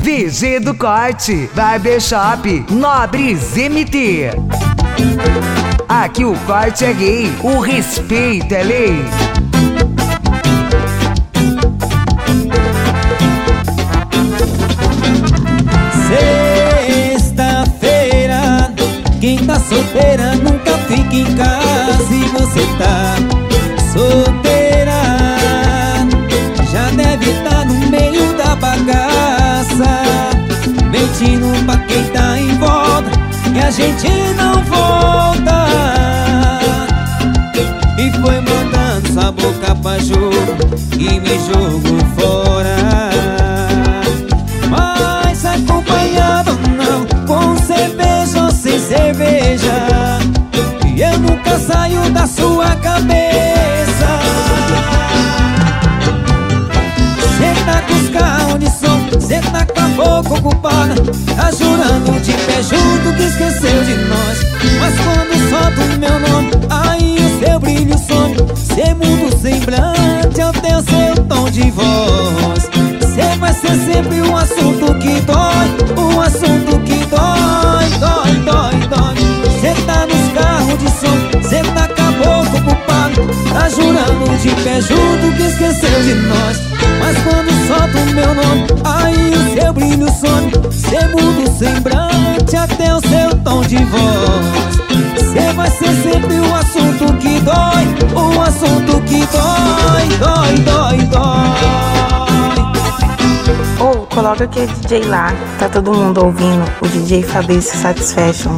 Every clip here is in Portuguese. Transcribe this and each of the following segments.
VG do Corte, Barbershop, Nobres MT. Aqui o corte é gay, o respeito é lei. Sexta-feira, quem tá solteira nunca fica em casa. E você tá solteira, já deve estar no meio da bagaça, mentindo pra quem tá em volta que a gente não volta. E foi mandando sua boca pra jogo e me jogou fora. Mas acompanhado não, com cerveja ou sem cerveja, e eu nunca saio da sua cabeça. Cê tá com os carros de som, cê tá com a boca ocupada, tá jurando de pé junto que esqueceu de nós. Mas quando solta o meu nome, aí o seu brilho some, cê muda o semblante até o seu tom de voz. Cê vai ser sempre um assunto que dói, um assunto que dói, dói, dói, dói. Cê tá nos carros de som, cê tá com a boca ocupada, tá jurando de pé junto que esqueceu de nós. Mas quando solta o meu nome, aí o seu brilho some, cê muda o semblante até o seu tom de voz. Cê vai ser sempre um assunto que dói, um assunto que dói, dói, dói, dói. Ou coloca aquele DJ lá, tá todo mundo ouvindo, o DJ Fabrício Satisfaction.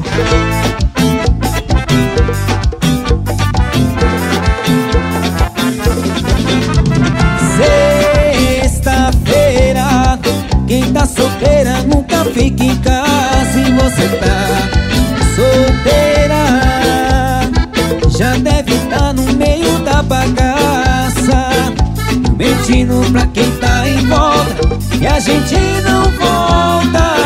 Sexta-feira, quem tá solteira nunca fica em casa. E você tá solteira, já deve estar no meio da bagaça, mentindo pra quem tá em volta que a gente não volta.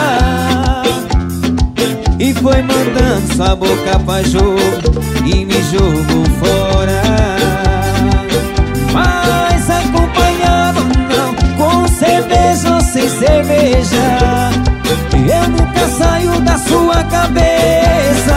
E foi mandando sua boca pra jogo e me jogou fora. Mas acompanhado não, com cerveja ou sem cerveja, eu nunca saio da sua cabeça.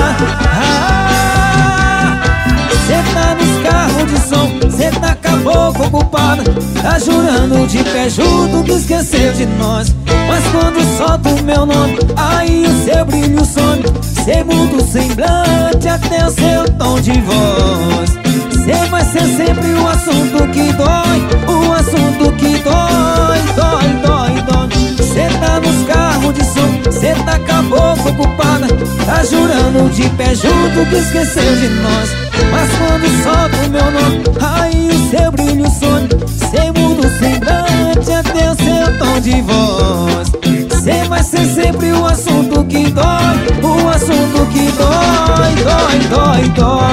Cê tá nos carros de som, cê tá com a boca ocupada, tá jurando de pé junto que esqueceu de nós. Mas quando solta o meu nome, aí o seu brilho some, cê muda o semblante até o seu tom de voz. Cê vai ser sempre um assunto que dói, um assunto que dói, dói, dói, dói. Cê tá nos carros de som, cê tá com a boca ocupada, tá jurando de pé junto que esqueceu de nós. Mas quando solta o meu nome, aí o seu brilho some, cê muda o semblante até o seu tom de voz. Cê vai ser sempre um assunto que dói, um assunto que dói, dói, dói, dói.